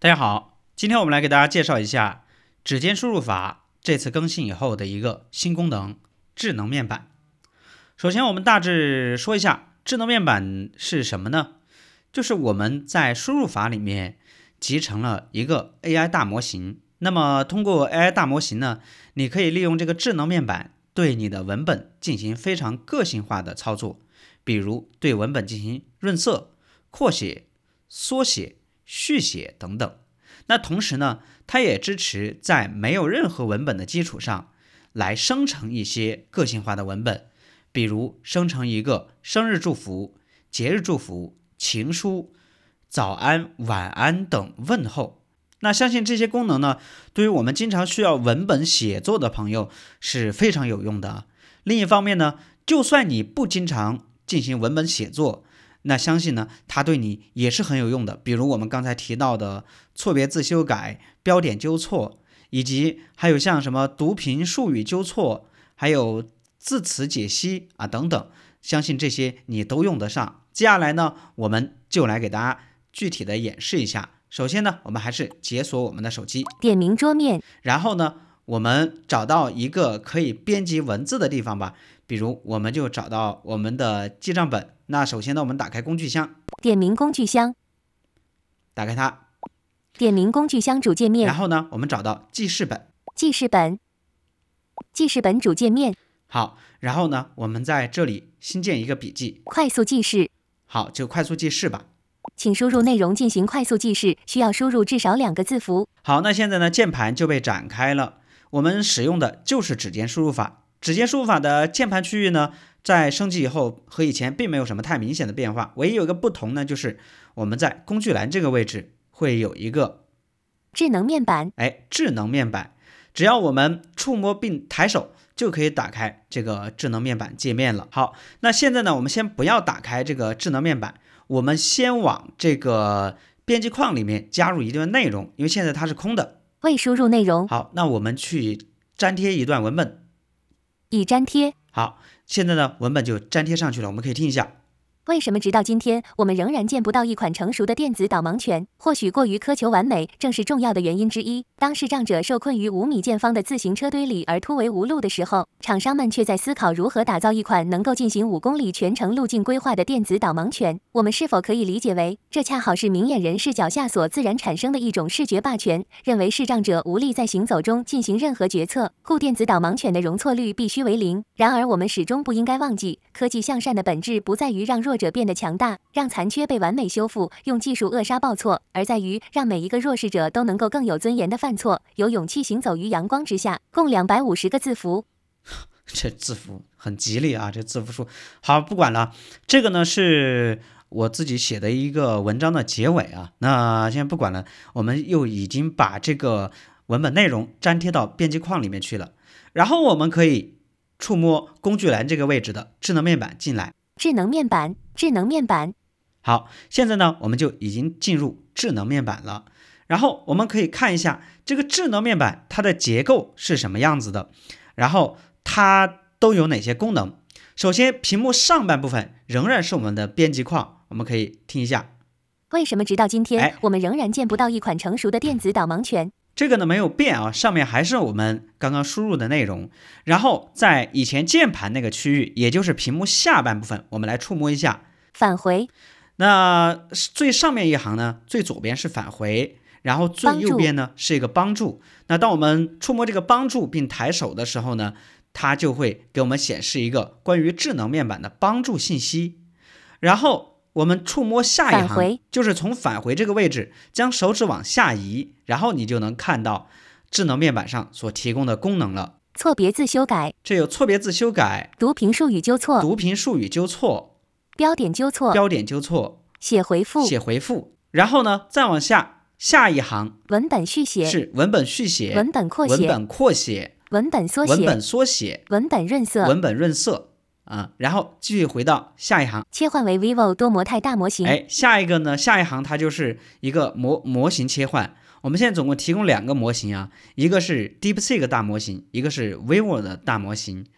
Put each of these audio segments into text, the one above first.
大家好，今天我们来给大家介绍一下指尖输入法这次更新以后的一个新功能——智能面板。首先，我们大致说一下智能面板是什么呢？就是我们在输入法里面集成了一个 AI 大模型。那么通过 AI 大模型呢，你可以利用这个智能面板对你的文本进行非常个性化的操作，比如对文本进行润色、扩写、缩写、续写等等。那同时呢，它也支持在没有任何文本的基础上来生成一些个性化的文本，比如生成一个生日祝福、节日祝福、情书、早安、晚安等问候。那相信这些功能呢，对于我们经常需要文本写作的朋友是非常有用的。另一方面呢，就算你不经常进行文本写作，那相信呢，它对你也是很有用的。比如我们刚才提到的错别字修改、标点纠错，以及还有像什么读屏术语纠错，还有字词解析啊等等，相信这些你都用得上。接下来呢，我们就来给大家具体的演示一下。首先呢，我们还是解锁我们的手机， 点名桌面， 然后呢，我们找到一个可以编辑文字的地方吧。比如我们就找到我们的记账本。那首先呢，我们打开工具箱， 点名工具箱， 打开它， 点名工具箱主界面， 然后呢，我们找到记事本， 记事本，记事本主界面， 好，然后呢，我们在这里新建一个笔记， 快速记事， 好，就快速记事吧。 请输入内容进行快速记事，需要输入至少2个字符。 好，那现在呢，键盘就被展开了，我们使用的就是指尖输入法。指尖输入法的键盘区域呢，在升级以后和以前并没有什么太明显的变化，唯一有一个不同呢，就是我们在工具栏这个位置会有一个智能面板， 智能面板，只要我们触摸并抬手就可以打开这个智能面板界面了。好，那现在呢，我们先不要打开这个智能面板，我们先往这个编辑框里面加入一段内容，因为现在它是空的。 未输入内容， 好，那我们去粘贴一段文本， 已粘贴。 好，现在呢，文本就粘贴上去了，我们可以听一下。 为什么直到今天，我们仍然见不到一款成熟的电子导盲犬？或许过于苛求完美，正是重要的原因之一。当视障者受困于5米见方的自行车堆里而突围无路的时候，厂商们却在思考如何打造一款能够进行5公里全程路径规划的电子导盲犬。我们是否可以理解为，这恰好是明眼人视角下所自然产生的一种视觉霸权，认为视障者无力在行走中进行任何决策，故电子导盲犬的容错率必须为0。然而，我们始终不应该忘记，科技向善的本质不在于让弱者变得强大，让残缺被完美修复，用技术扼杀报错，而在于让每一个弱势者都能够更有尊严的犯错，有勇气行走于阳光之下。共250个字符。 这字符很吉利啊，这字符数。好，不管了，这个呢是我自己写的一个文章的结尾啊。那现在不管了，我们又已经把这个文本内容粘贴到编辑框里面去了，然后我们可以触摸工具栏这个位置的智能面板进来。 智能面板，智能面板。 好，现在呢，我们就已经进入智能面板了。然后我们可以看一下这个智能面板它的结构是什么样子的，然后它都有哪些功能。首先，屏幕上半部分仍然是我们的编辑框，我们可以听一下。 为什么直到今天，我们仍然见不到一款成熟的电子导盲犬？ 这个呢没有变啊，上面还是我们刚刚输入的内容。然后在以前键盘那个区域，也就是屏幕下半部分，我们来触摸一下返回。 那最上面一行呢，最左边是返回，然后最右边呢是一个帮助。那当我们触摸这个帮助并抬手的时候呢，它就会给我们显示一个关于智能面板的帮助信息。然后我们触摸下一行，就是从返回这个位置将手指往下移，然后你就能看到智能面板上所提供的功能了。 错别字修改， 这有错别字修改、 读屏术语纠错、 读屏术语纠错、 标点纠错、 标点纠错、 写回复、 写回复。然后呢，再往下一行， 文本续写是文本续写、 文本扩写、 文本扩写、 文本缩写、 文本缩写、 文本润色、 文本润色。然后继续回到下一行， 切换为 vivo 多模态大模型。 下一个呢，下一行它就是一个模型切换。我们现在总共提供2个模型啊，一个是 DeepSeek 大模型，一个是 vivo 的大模型。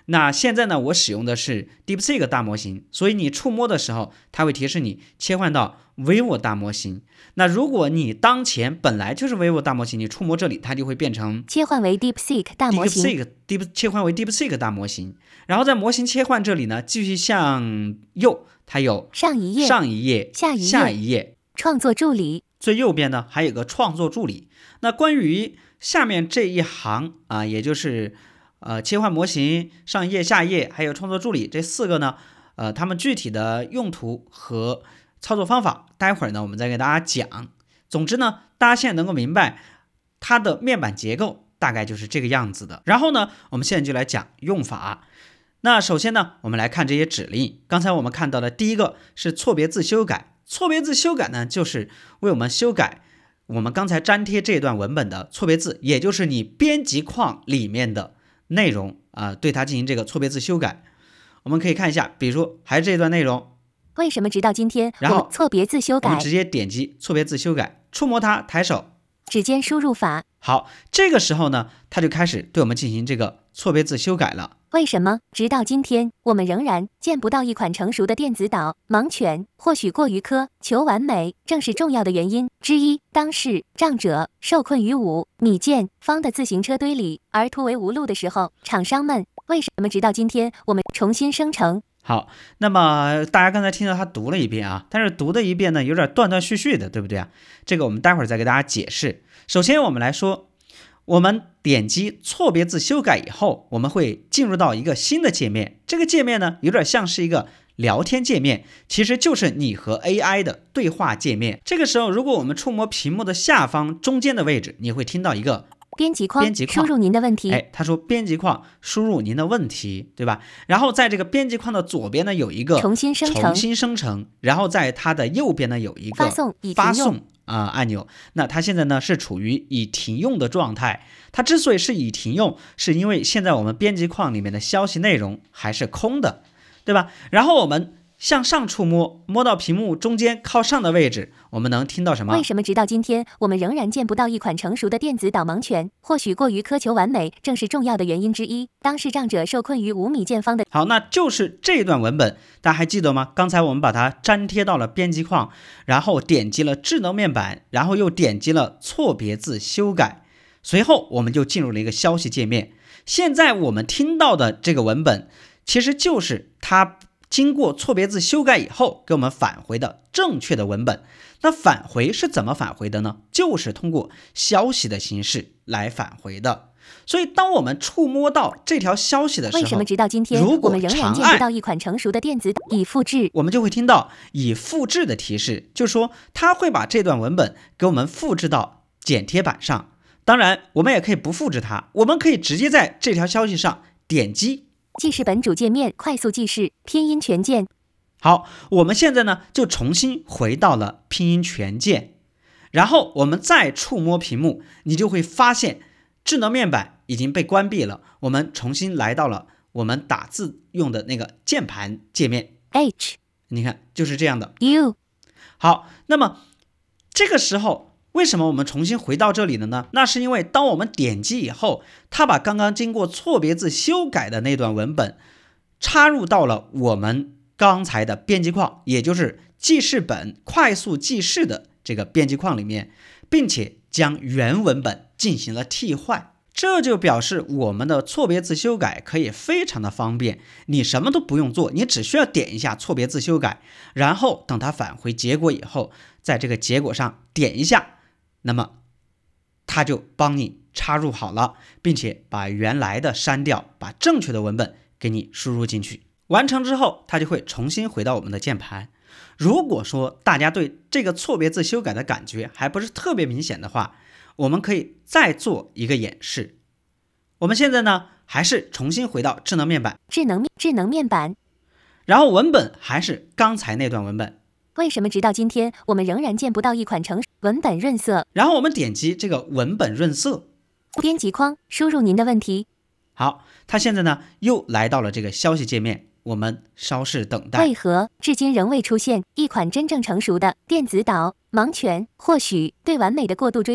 那现在呢，我使用的是 DeepSeek 大模型，所以你触摸的时候，它会提示你切换到 Vivo 大模型。那如果你当前本来就是 Vivo 大模型，你触摸这里，它就会变成切换为 DeepSeek 大模型。 切换为 DeepSeek 大模型。然后在模型切换这里呢，继续向右，它有上一页、 下一页、 创作助理。 最右边呢还有个创作助理。那关于下面这一行啊，也就是切换模型、上一页、下一页，还有创作助理这4个呢，它们具体的用途和操作方法，待会儿呢我们再给大家讲。总之呢，大家现在能够明白它的面板结构大概就是这个样子的。然后呢，我们现在就来讲用法。那首先呢，我们来看这些指令。刚才我们看到的第一个是错别字修改。错别字修改呢，就是为我们修改我们刚才粘贴这段文本的错别字，也就是你编辑框里面的内容对它进行这个错别字修改。我们可以看一下，比如说还是这段内容， 为什么直到今天， 然后错别字修改， 我们直接点击错别字修改，触摸它，抬手， 指尖输入法。 好，这个时候呢，它就开始对我们进行这个错别字修改了。 为什么直到今天，我们仍然见不到一款成熟的电子岛？盲犬或许过于苛求完美，正是重要的原因之一。当视障者受困于5米见方的自行车堆里而突围无路的时候，厂商们为什么直到今天我们重新生成？ 好，那么大家刚才听到他读了一遍啊，但是读的一遍呢，有点断断续续的，对不对啊？这个我们待会儿再给大家解释。首先我们来说，我们点击错别字修改以后，我们会进入到一个新的界面。这个界面呢，有点像是一个聊天界面，其实就是你和 AI 的对话界面。这个时候，如果我们触摸屏幕的下方中间的位置，你会听到一个编辑框，输入您的问题。 他说编辑框输入您的问题，对吧？然后在这个编辑框的左边呢有一个重新生成， 然后在它的右边呢有一个发送按钮。那它现在呢是处于已停用的状态。它之所以是已停用，是因为现在我们编辑框里面的消息内容还是空的，对吧？然后我们向上触摸，摸到屏幕中间靠上的位置，我们能听到什么？ 为什么直到今天，我们仍然见不到一款成熟的电子导盲犬？或许过于苛求完美，正是重要的原因之一。当视障者受困于5米见方的…… 好，那就是这段文本，大家还记得吗？刚才我们把它粘贴到了编辑框，然后点击了智能面板，然后又点击了错别字修改，随后我们就进入了一个消息界面。现在我们听到的这个文本，其实就是它经过错别字修改以后给我们返回的正确的文本。那返回是怎么返回的呢？就是通过消息的形式来返回的。所以当我们触摸到这条消息的时候， 为什么直到今天我们仍然见不到一款成熟的电子已复制？ 我们就会听到已复制的提示，就是说它会把这段文本给我们复制到剪贴板上。当然我们也可以不复制它，我们可以直接在这条消息上点击记事本主界面快速记事拼音全键。 好，我们现在呢就重新回到了拼音全键，然后我们再触摸屏幕，你就会发现智能面板已经被关闭了，我们重新来到了我们打字用的那个键盘界面 H， 你看就是这样的 U。 好，那么这个时候为什么我们重新回到这里了呢？那是因为当我们点击以后，它把刚刚经过错别字修改的那段文本插入到了我们刚才的编辑框，也就是记事本快速记事的这个编辑框里面，并且将原文本进行了替换。这就表示我们的错别字修改可以非常的方便，你什么都不用做，你只需要点一下错别字修改，然后等它返回结果以后，在这个结果上点一下，那么它就帮你插入好了，并且把原来的删掉，把正确的文本给你输入进去。完成之后，它就会重新回到我们的键盘。如果说大家对这个错别字修改的感觉还不是特别明显的话，我们可以再做一个演示。我们现在呢，还是重新回到智能面板， 智能面板， 然后文本还是刚才那段文本。 为什么直到今天我们仍然见不到一款成熟文本润色？ 然后我们点击这个文本润色， 编辑框，输入您的问题。 好，它现在呢又来到了这个消息界面，我们稍事等待。 为何至今仍未出现一款真正成熟的电子导盲犬？或许对完美的过度追求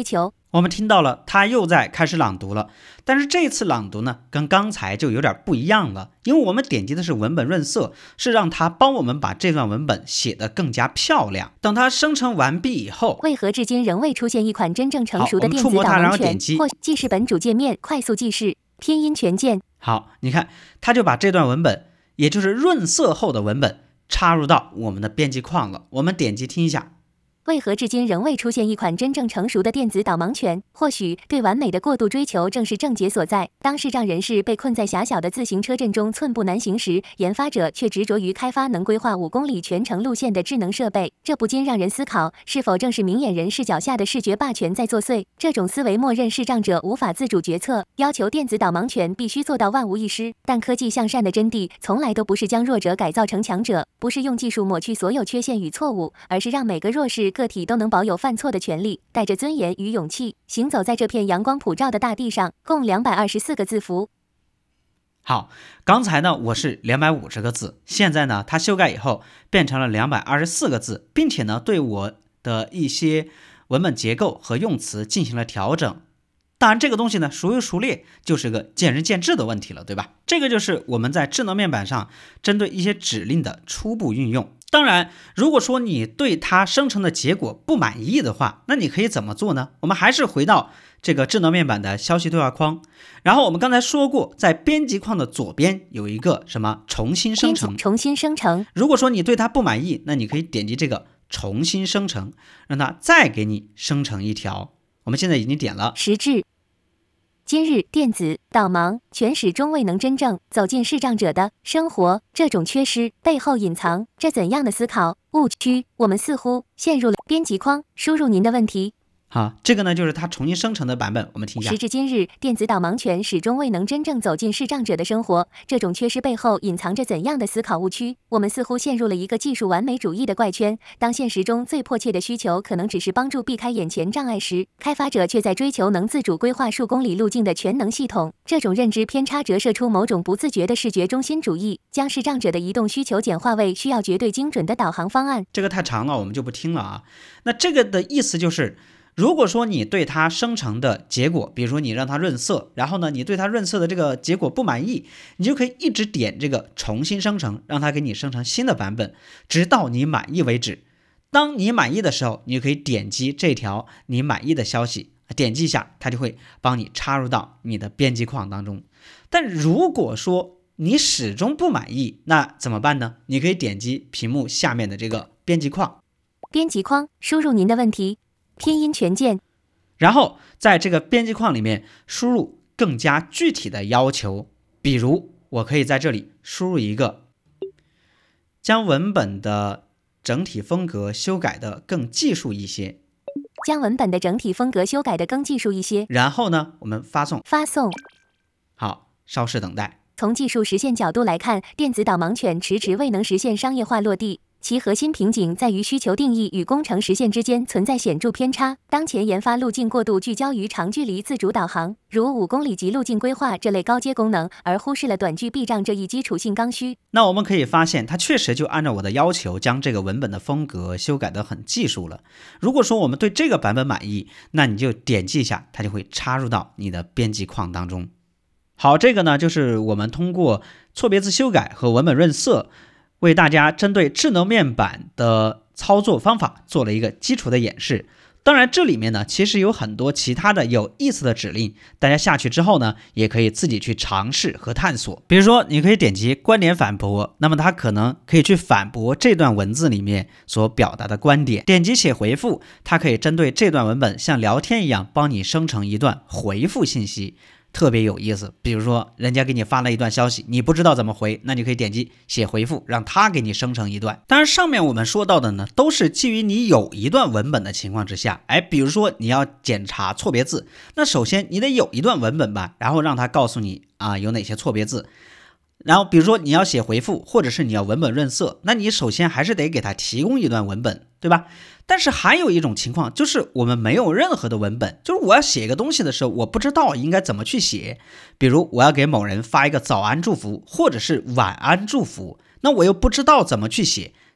我们听到了他又在开始朗读了，但是这次朗读呢跟刚才就有点不一样了，因为我们点击的是文本润色，是让他帮我们把这段文本写得更加漂亮。等它生成完毕以后， 为何至今仍未出现一款真正成熟的电子导盲犬？或记事本主界面快速记事拼音全键。 好，你看他就把这段文本，也就是润色后的文本插入到我们的编辑框了。我们点击听一下。 为何至今仍未出现一款真正成熟的电子导盲犬？或许对完美的过度追求正是症结所在。当视障人士被困在狭小的自行车阵中寸步难行时，研发者却执着于开发能规划5公里全程路线的智能设备。这不禁让人思考，是否正是明眼人视角下的视觉霸权在作祟？这种思维默认视障者无法自主决策，要求电子导盲犬必须做到万无一失。但科技向善的真谛从来都不是将弱者改造成强者，不是用技术抹去所有缺陷与错误，而是让每个弱势个体都能保有犯错的权利，带着尊严与勇气行走在这片阳光普照的大地上。共224个字符。 好，刚才呢我是250个字，现在呢它修改以后变成了224个字，并且呢对我的一些文本结构和用词进行了调整。当然这个东西呢孰优孰劣就是个见仁见智的问题了，对吧？这个就是我们在智能面板上针对一些指令的初步运用。当然如果说你对它生成的结果不满意的话，那你可以怎么做呢？我们还是回到这个智能面板的消息对话框，然后我们刚才说过，在编辑框的左边有一个什么重新生成。 重新生成。 如果说你对它不满意，那你可以点击这个重新生成，让它再给你生成一条。我们现在已经点了。 时至今日，电子导盲犬始终未能真正走进视障者的生活，这种缺失背后隐藏着怎样的思考误区？我们似乎陷入了编辑框。输入您的问题。 好，这个呢就是它重新生成的版本，我们听一下。 时至今日，电子导盲犬始终未能真正走进视障者的生活，这种缺失背后隐藏着怎样的思考误区？我们似乎陷入了一个技术完美主义的怪圈，当现实中最迫切的需求可能只是帮助避开眼前障碍时，开发者却在追求能自主规划数公里路径的全能系统。这种认知偏差折射出某种不自觉的视觉中心主义，将视障者的移动需求简化为需要绝对精准的导航方案。 这个太长了，我们就不听了啊。那这个的意思就是，如果说你对它生成的结果，比如说你让它润色，然后呢你对它润色的这个结果不满意，你就可以一直点这个重新生成，让它给你生成新的版本，直到你满意为止。当你满意的时候，你就可以点击这条你满意的消息，点击一下，它就会帮你插入到你的编辑框当中。但如果说你始终不满意，那怎么办呢？你可以点击屏幕下面的这个编辑框。 编辑框，输入您的问题，拼音全键， 然后在这个编辑框里面输入更加具体的要求，比如我可以在这里输入一个将文本的整体风格修改的更技术一些， 将文本的整体风格修改的更技术一些。 然后呢，我们发送。好，稍事等待。 从技术实现角度来看，电子导盲犬迟迟未能实现商业化落地。其核心瓶颈在于需求定义与工程实现之间存在显著偏差。当前研发路径过度聚焦于长距离自主导航，如5公里级路径规划这类高阶功能，而忽视了短距避障这一基础性刚需。 那我们可以发现，它确实就按照我的要求，将这个文本的风格修改得很技术了。如果说我们对这个版本满意，那你就点击一下，它就会插入到你的编辑框当中。好，这个呢，就是我们通过错别字修改和文本润色，为大家针对智能面板的操作方法做了一个基础的演示。当然这里面呢其实有很多其他的有意思的指令，大家下去之后呢也可以自己去尝试和探索。比如说你可以点击观点反驳，那么它可能可以去反驳这段文字里面所表达的观点。点击写回复，它可以针对这段文本像聊天一样帮你生成一段回复信息，特别有意思。比如说人家给你发了一段消息，你不知道怎么回，那你可以点击写回复，让他给你生成一段。当然上面我们说到的呢都是基于你有一段文本的情况之下，比如说你要检查错别字，那首先你得有一段文本吧，然后让他告诉你有哪些错别字。然后比如说你要写回复，或者是你要文本润色，那你首先还是得给他提供一段文本，对吧？但是还有一种情况，就是我们没有任何的文本，就是我要写一个东西的时候，我不知道应该怎么去写。比如我要给某人发一个早安祝福，或者是晚安祝福，那我又不知道怎么去写，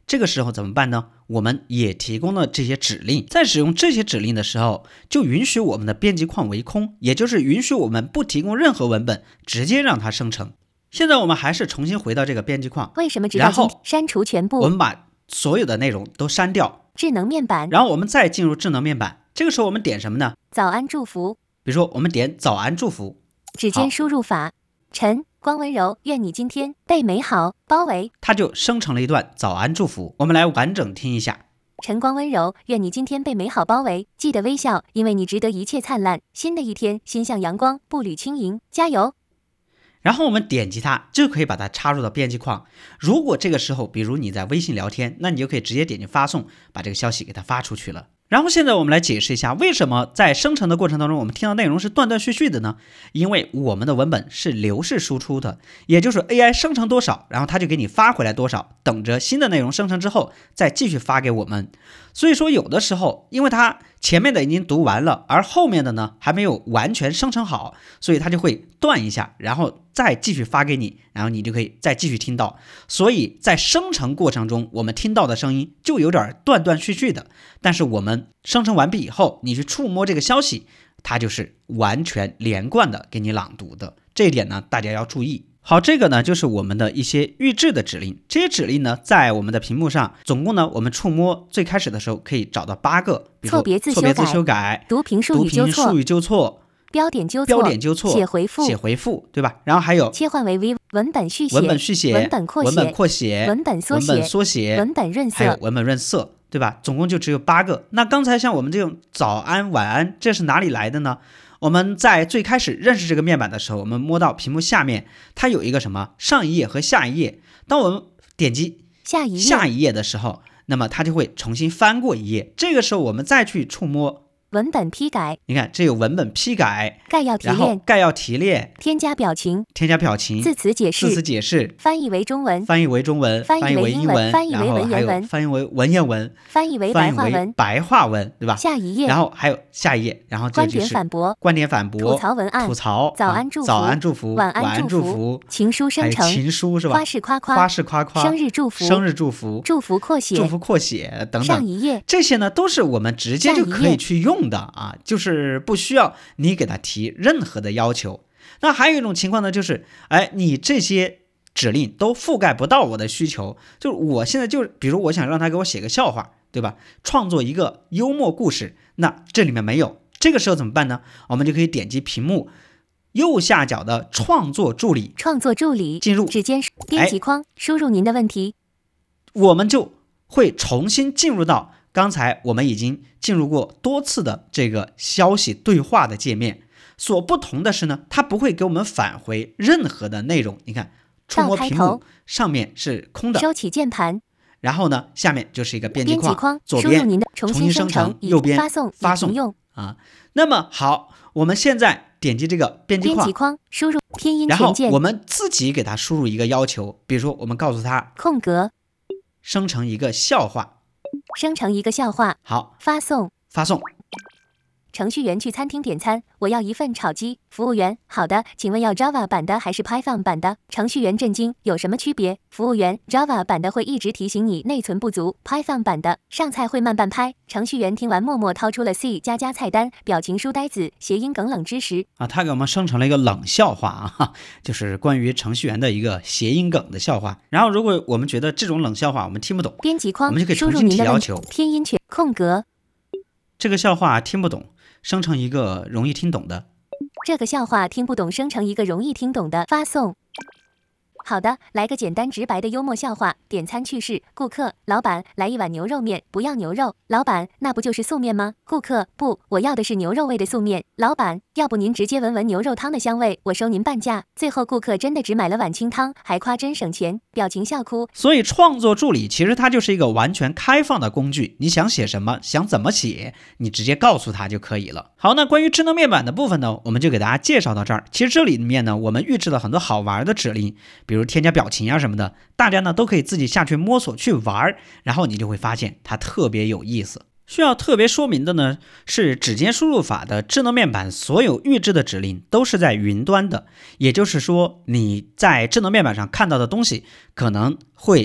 这个时候怎么办呢？我们也提供了这些指令，在使用这些指令的时候，就允许我们的编辑框为空，也就是允许我们不提供任何文本，直接让它生成。现在我们还是重新回到这个编辑框， 为什么直到今天删除全部？ 我们把所有的内容都删掉， 智能面板， 然后我们再进入智能面板。这个时候我们点什么呢？ 早安祝福。 比如说我们点早安祝福， 指尖输入法，晨光温柔，愿你今天被美好包围， 它就生成了一段早安祝福。我们来完整听一下。 晨光温柔，愿你今天被美好包围，记得微笑，因为你值得一切灿烂。新的一天，心向阳光，步履轻盈，加油！ 然后我们点击它，就可以把它插入到编辑框。如果这个时候，比如你在微信聊天，那你就可以直接点击发送，把这个消息给它发出去了。然后现在我们来解释一下，为什么在生成的过程当中，我们听到内容是断断续续的呢？因为我们的文本是流式输出的，也就是 AI 生成多少，然后它就给你发回来多少，等着新的内容生成之后再继续发给我们。所以说有的时候，因为它前面的已经读完了，而后面的呢还没有完全生成好，所以它就会断一下，然后再继续发给你，然后你就可以再继续听到。所以在生成过程中，我们听到的声音就有点断断续续的，但是我们生成完毕以后，你去触摸这个消息，它就是完全连贯的给你朗读的。这一点呢，大家要注意。好，这个呢就是我们的一些预置的指令。这些指令呢，在我们的屏幕上，总共呢，我们触摸最开始的时候可以找到8个，比如说错别字修改、 读屏术语纠错、 标点纠错、 写回复，对吧？然后还有切换为 V 文本续写、 文本扩写、 文本缩写、 文本润色， 还有文本润色，对吧？总共就只有8个。那刚才像我们这种早安、晚安，这是哪里来的呢？我们在最开始认识这个面板的时候，我们摸到屏幕下面，它有一个什么上一页和下一页。当我们点击下一页的时候，那么它就会重新翻过一页。这个时候我们再去触摸文本批改， 你看这有文本批改、 概要提炼、 添加表情、 字词解释、翻译为中文、 翻译为英文、 翻译为文言文、 翻译为文言文、 翻译为白话文，对吧？ 下一页， 然后还有下一页，然后这就是观点反驳、 吐槽文案、 吐槽、 早安祝福、 晚安祝福、 情书生成、 情书是吧？ 花式夸夸、生日祝福、祝福扩写等等。 上一页， 这些呢都是我们直接就可以去用的啊，就是不需要你给他提任何的要求。那还有一种情况呢，就是你这些指令都覆盖不到我的需求，就是我现在比如我想让他给我写个笑话，对吧？创作一个幽默故事，那这里面没有，这个时候怎么办呢？我们就可以点击屏幕右下角的创作助理，进入指尖编辑框，输入您的问题， 我们就会重新进入到刚才我们已经进入过多次的这个消息对话的界面。所不同的是呢，它不会给我们返回任何的内容。你看，触摸屏幕上面是空的， 收起键盘， 然后呢，下面就是一个编辑框，左边输入您的重新生成，右边发送用啊。那么好，我们现在点击这个编辑框，输入拼音全键， 然后我们自己给它输入一个要求，比如说我们告诉它空格生成一个笑话， 好，发送。程序员去餐厅点餐，我要一份炒鸡。服务员，好的，请问要 Java 版的还是 Python 版的？程序员震惊，有什么区别？服务员， Java 版的会一直提醒你内存不足， Python 版的上菜会慢半拍。程序员听完默默掏出了 C++ 菜单，表情书呆子，谐音梗冷知识啊，他给我们生成了一个冷笑话啊，就是关于程序员的一个谐音梗的笑话。然后如果我们觉得这种冷笑话我们听不懂， 编辑框我们就可以重新提要求， 拼音全空格， 这个笑话听不懂，生成一个容易听懂的。 这个笑话听不懂，生成一个容易听懂的，发送。好的，来个简单直白的幽默笑话。点餐去世，顾客，老板，来一碗牛肉面，不要牛肉。老板，那不就是素面吗？顾客，不，我要的是牛肉味的素面。老板，要不您直接闻闻牛肉汤的香味，我收您半价。最后顾客真的只买了碗清汤，还夸真省钱，表情笑哭。 所以创作助理其实它就是一个完全开放的工具，你想写什么，想怎么写，你直接告诉他就可以了。好，那关于智能面板的部分呢，我们就给大家介绍到这儿。其实这里面呢，我们预置了很多好玩的指令，比如添加表情啊什么的，大家呢都可以自己下去摸索去玩，然后你就会发现它特别有意思。需要特别说明的呢，是指尖输入法的智能面板所有预置的指令都是在云端的，也就是说你在智能面板上看到的东西可能会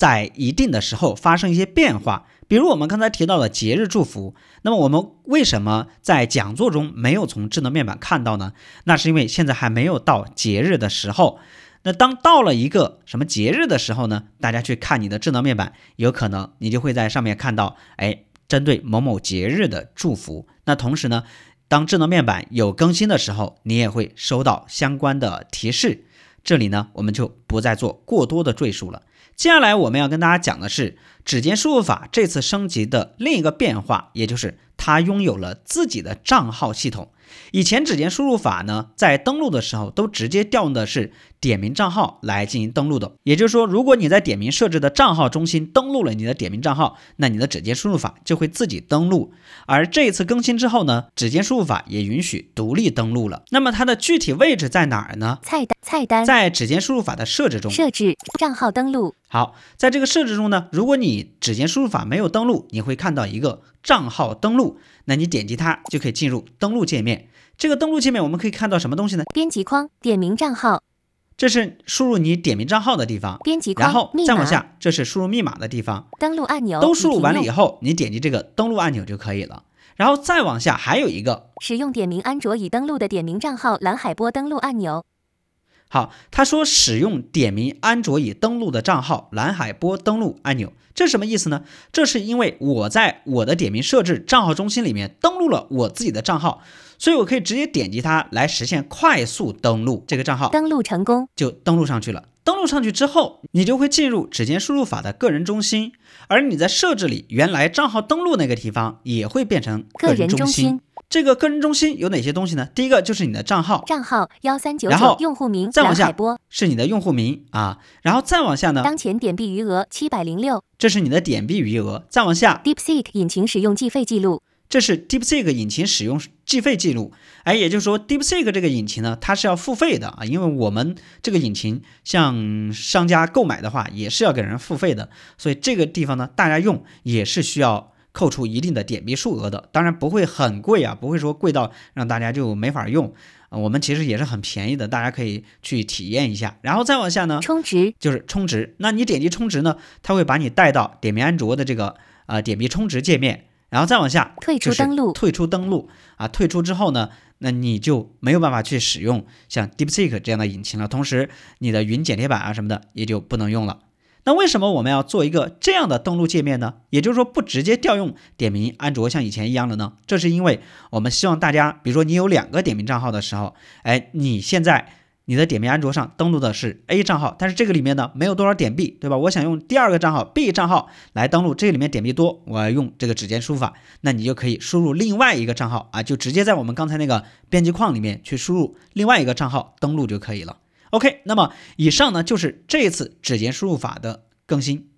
在一定的时候发生一些变化。比如我们刚才提到的节日祝福，那么我们为什么在讲座中没有从智能面板看到呢？那是因为现在还没有到节日的时候。那当到了一个什么节日的时候呢，大家去看你的智能面板，有可能你就会在上面看到针对某某节日的祝福。那同时呢，当智能面板有更新的时候，你也会收到相关的提示。这里呢，我们就不再做过多的赘述了。接下来我们要跟大家讲的是指尖输入法这次升级的另一个变化，也就是它拥有了自己的账号系统。以前指尖输入法呢，在登录的时候都直接调用的是点名账号来进行登录的。也就是说，如果你在点名设置的账号中心登录了你的点名账号，那你的指尖输入法就会自己登录。而这一次更新之后呢，指尖输入法也允许独立登录了。那么它的具体位置在哪儿呢？ 菜单在指尖输入法的设置中， 设置账号登录。 好，在这个设置中呢，如果你指尖输入法没有登录，你会看到一个账号登录，那你点击它就可以进入登录界面。这个登录界面我们可以看到什么东西呢？ 编辑框点名账号， 这是输入你点名账号的地方。 编辑框， 然后再往下，这是输入密码的地方。 登录按钮都输入完了以后，你点击这个登录按钮就可以了。然后再往下还有一个使用点名安卓已登录的点名账号蓝海波登录按钮。 好，他说使用点名安卓已登录的账号蓝海波登录按钮，这是什么意思呢？这是因为我在我的点名设置账号中心里面登录了我自己的账号，所以我可以直接点击它来实现快速登录这个账号。 登录成功， 就登录上去了。登录上去之后，你就会进入指尖输入法的个人中心，而你在设置里原来账号登录那个地方也会变成个人中心。这个个人中心有哪些东西呢？第一个就是你的账号 1399，用户名再往下蓝海波是你的用户名啊，然后再往下呢， 当前点币余额706， 这是你的点币余额。再往下 DeepSeek 引擎使用计费记录， 这是 DeepSeek 引擎使用计费记录。也就是说 DeepSeek 这个引擎呢，它是要付费的啊，因为我们这个引擎向商家购买的话也是要给人付费的，所以这个地方呢，大家用也是需要扣除一定的点币数额的，当然不会很贵啊，不会说贵到让大家就没法用。我们其实也是很便宜的，大家可以去体验一下。然后再往下呢， 充值就是充值。那你点击充值呢，它会把你带到点名安卓的这个点币充值界面。然后再往下， 退出登录， 退出登录啊，退出之后呢，那你就没有办法去使用像 DeepSeek 这样的引擎了，同时你的云剪贴板啊什么的也就不能用了。那为什么我们要做一个这样的登录界面呢？也就是说不直接调用点名安卓像以前一样的呢？这是因为我们希望大家，比如说你有2个点名账号的时候，你现在你的点名安卓上登录的是 A 账号，但是这个里面呢没有多少点币，对吧？我想用第2个账号 B 账号来登录，这个里面点币多，我要用这个指尖输入法，那你就可以输入另外一个账号啊，就直接在我们刚才那个编辑框里面去输入另外一个账号登录就可以了。OK， 那么以上呢就是这次指尖输入法的更新。